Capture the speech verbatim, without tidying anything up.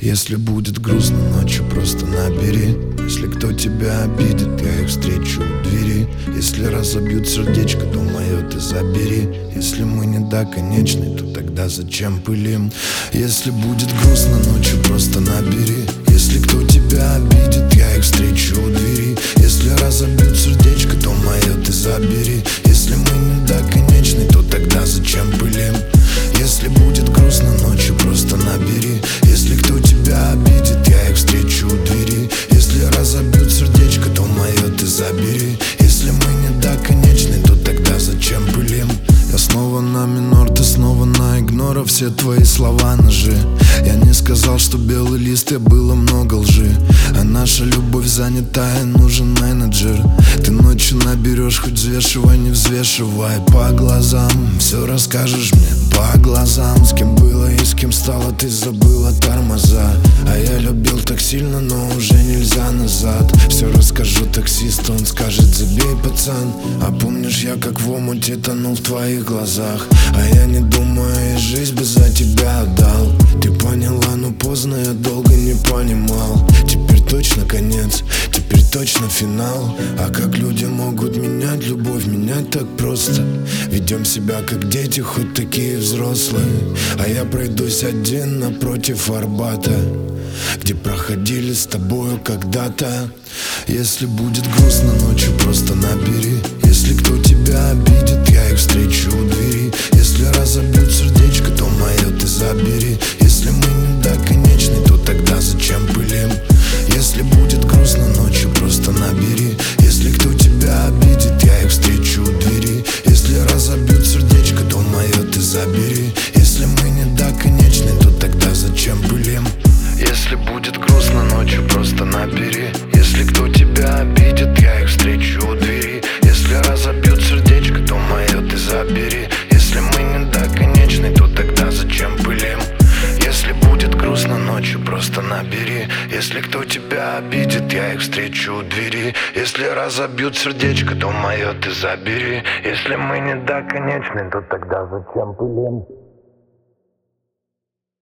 Если будет грустно ночью, просто набери. Если кто тебя обидит, я их встречу у двери. Если разобьют сердечко, то мое ты забери. Если мы не до конечной, то тогда зачем пылим? Если будет грустно ночью, просто набери. Если кто тебя обидит, я их встречу у двери. Если разобьют сердечко, то мое ты забери. Если мы не до конечной, то тогда зачем пылим? Если будет грустно ночью, просто набери. Если кто тебя обидит, я их встречу у двери. Если разобьют сердечко, то мое ты забери. Если мы не до конечной, то тогда зачем пылим? Я снова на минор, ты снова на игнора. Все твои слова ножи. Я не сказал, что белый лист, я было много лжи. А наша любовь занятая, нужен менеджер. Ты ночью наберешь, хоть взвешивай, не взвешивай. По глазам все расскажешь мне, по глазам. С кем было и с кем стало, ты забыла тормоза. А я любил так сильно, но уже нельзя назад. Все расскажу таксисту, он скажет: забей, пацан. А помнишь, я как в омуте тонул в твоих глазах. А я не думаю, и жизнь бы за тебя отдал. Ты поняла, но поздно, я долго не понимал. Теперь точно конец, теперь точно финал. А как люди могут менять любовь, менять так просто? Ведем себя как дети, хоть такие взрослые. А я пройдусь один напротив Арбата, где проходили с тобою когда-то. Если будет грустно ночью, просто набери. Если кто тебя обидит, я их встречу у двери. Если разобьют сердечко, то мое ты забери. Если мы не до конечной, то тогда зачем пылим? Если будет грустно ночью, просто набери. Если кто тебя обидит, я их встречу у двери. Если разобьют сердечко, то мое ты забери. Если мы не до конечной, то тогда зачем пылим? Если будет грустно ночью, просто набери. Если кто тебя обидит, я их встречу у двери. Если разобьют сердечко, то мое ты забери. Если мы не до конечной, то тогда зачем пылим? Если будет грустно ночью, просто набери. Если кто тебя обидит, я их встречу у двери. Если разобьют сердечко, то мое ты забери. Если мы не до конечной, то тогда зачем пылим?